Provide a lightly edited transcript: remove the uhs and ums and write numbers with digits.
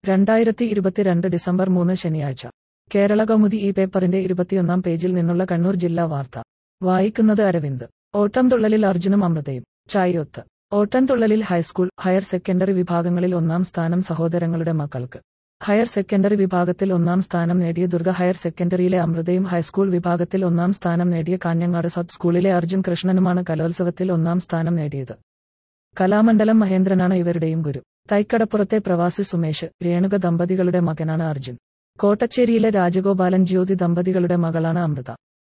2022 December 3 ശനിയാഴ്ച. കേരള കൗമുദി ഈ പേപ്പറിന്റെ 21-ാം പേജിൽ നിന്നുള്ള കണ്ണൂർ ജില്ലാ വാർത്ത. വായിക്കുന്നത് അരവിന്ദ്. ഓട്ടംതുള്ളലിൽ അർജുനും അമൃതയും. ചായിയൊത്ത്. ഓട്ടംതുള്ളലിൽ ഹൈസ്കൂൾ, ഹയർ സെക്കൻഡറി വിഭാഗങ്ങളിൽ 1-ാം സ്ഥാനം സഹോദരങ്ങളുടെ മക്കൾക്ക്. ഹയർ സെക്കൻഡറി വിഭാഗത്തിൽ 1-ാം സ്ഥാനം നേടിയ ദുർഗ ഹയർ സെക്കൻഡറിയിലെ അമൃതയും ഹൈസ്കൂൾ വിഭാഗത്തിൽ 1-ാം സ്ഥാനം നേടിയ കാഞ്ഞങ്ങാട് സബ് സ്കൂളിലെ അർജുൻ കൃഷ്ണനുമാണ് കലോത്സവത്തിൽ 1-ാം സ്ഥാനം നേടിയത്. കലാമണ്ഡലം മഹേന്ദ്രനാണ് ഇവരുടെയും ഗുരു. തൈക്കടപ്പുറത്തെ പ്രവാസി സുമേഷ്, രേണുക ദമ്പതികളുടെ മകനാണ് അർജുൻ. കോട്ടച്ചേരിയിലെ രാജഗോപാലൻ ജ്യോതി ദമ്പതികളുടെ മകളാണ് അമൃത.